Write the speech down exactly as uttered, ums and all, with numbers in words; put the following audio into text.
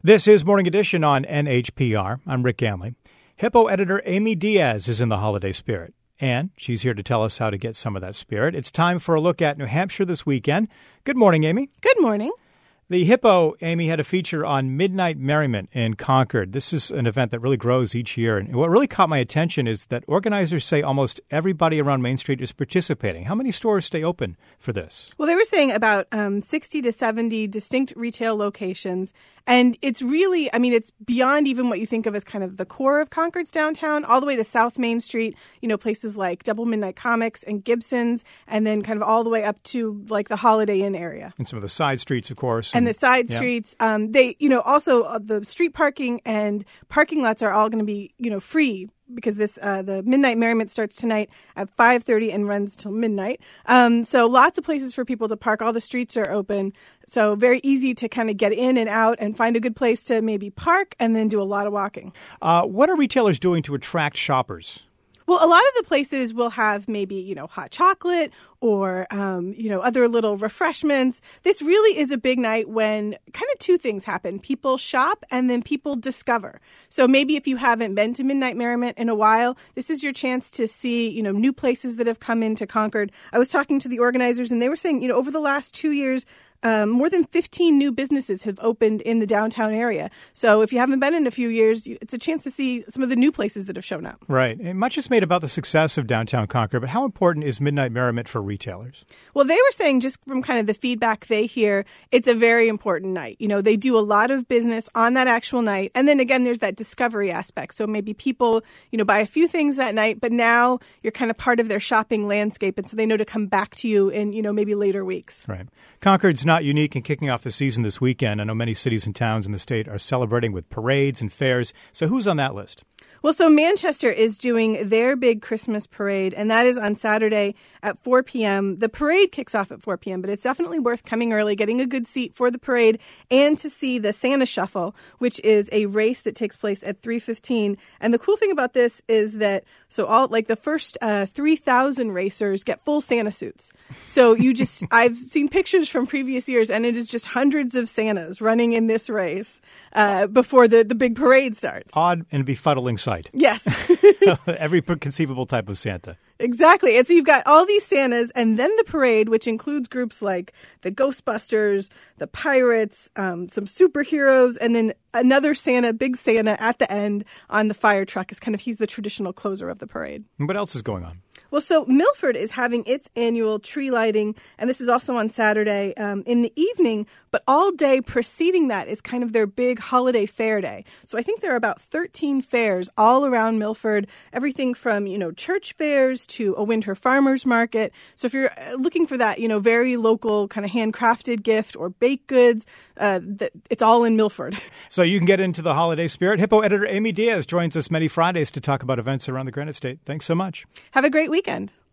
This is Morning Edition on N H P R. I'm Rick Ganley. Hippo editor Amy Diaz is in the holiday spirit, and she's here to tell us how to get some of that spirit. It's time for a look at New Hampshire this weekend. Good morning, Amy. Good morning. The Hippo, Amy, had a feature on Midnight Merriment in Concord. This is an event that really grows each year. And what really caught my attention is that organizers say almost everybody around Main Street is participating. How many stores stay open for this? Well, they were saying about um, sixty to seventy distinct retail locations. And it's really, I mean, it's beyond even what you think of as kind of the core of Concord's downtown, all the way to South Main Street, you know, places like Double Midnight Comics and Gibson's, and then kind of all the way up to like the Holiday Inn area. And some of the side streets, of course. And the side yeah. streets, um, they, you know, also uh, the street parking and parking lots are all going to be, you know, free because this uh, the Midnight Merriment starts tonight at five thirty and runs till midnight. Um, so lots of places for people to park. All the streets are open. So very easy to kind of get in and out and find a good place to maybe park and then do a lot of walking. Uh, what are retailers doing to attract shoppers? Well, a lot of the places will have maybe, you know, hot chocolate or, um, you know, other little refreshments. This really is a big night when kind of two things happen. People shop and then people discover. So maybe if you haven't been to Midnight Merriment in a while, this is your chance to see, you know, new places that have come into Concord. I was talking to the organizers and they were saying, you know, over the last two years, Um, more than fifteen new businesses have opened in the downtown area. So if you haven't been in a few years, it's a chance to see some of the new places that have shown up. Right. And much is made about the success of downtown Concord, but how important is Midnight Merriment for retailers? Well, they were saying just from kind of the feedback they hear, it's a very important night. You know, they do a lot of business on that actual night. And then again, there's that discovery aspect. So maybe people, you know, buy a few things that night, but now you're kind of part of their shopping landscape. And so they know to come back to you in, you know, maybe later weeks. Right. Concord's not unique in kicking off the season this weekend. I know many cities and towns in the state are celebrating with parades and fairs. So who's on that list? Well, so Manchester is doing their big Christmas parade, and that is on Saturday at four p.m. The parade kicks off at four p.m., but it's definitely worth coming early, getting a good seat for the parade, and to see the Santa Shuffle, which is a race that takes place at three fifteen. And the cool thing about this is that, so all like the first uh, three thousand racers get full Santa suits. So you just, I've seen pictures from previous years, and it is just hundreds of Santas running in this race uh, before the, the big parade starts. Odd and befuddling sight. Yes. Every conceivable type of Santa. Exactly. And so you've got all these Santas and then the parade, which includes groups like the Ghostbusters, the Pirates, um, some superheroes, and then another Santa, big Santa at the end on the fire truck is kind of, he's the traditional closer of the parade. And what else is going on? Well, so Milford is having its annual tree lighting, and this is also on Saturday um, in the evening, but all day preceding that is kind of their big holiday fair day. So I think there are about thirteen fairs all around Milford, everything from, you know, church fairs to a winter farmer's market. So if you're looking for that, you know, very local kind of handcrafted gift or baked goods, uh, that it's all in Milford. So you can get into the holiday spirit. Hippo editor Amy Diaz joins us many Fridays to talk about events around the Granite State. Thanks so much. Have a great weekend.